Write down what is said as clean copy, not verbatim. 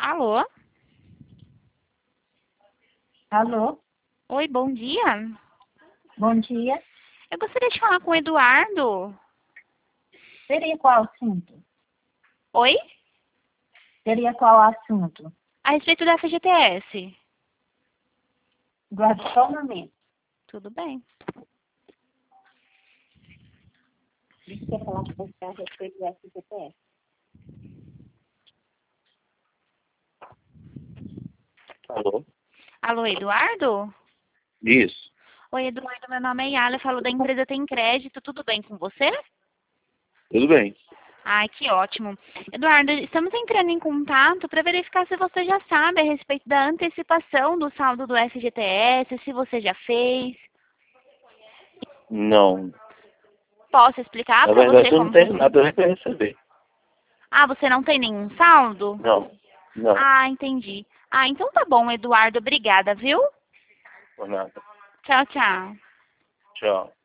Alô? Alô, Oi, bom dia. bom dia. Eu gostaria de falar com o Eduardo. Seria qual assunto? Oi? Seria qual assunto? A respeito da FGTS. Guarde só um momento. Tudo bem. Ele quer falar com você a respeito do FGTS. Alô? Alô, Eduardo? Isso. Oi, Eduardo, meu nome é Yala, eu falo da empresa Tem Crédito. Tudo bem com você? Tudo bem. Ai, que ótimo. Eduardo, estamos entrando em contato para verificar se você já sabe a respeito da antecipação do saldo do FGTS, se você já fez. Não. Posso explicar Na para verdade, você eu não como tenho funciona? nada para receber. Ah, você não tem nenhum saldo? Não. Não. Ah, entendi. Ah, então tá bom, Eduardo. Obrigada, viu? Por nada. Tchau, tchau. Tchau.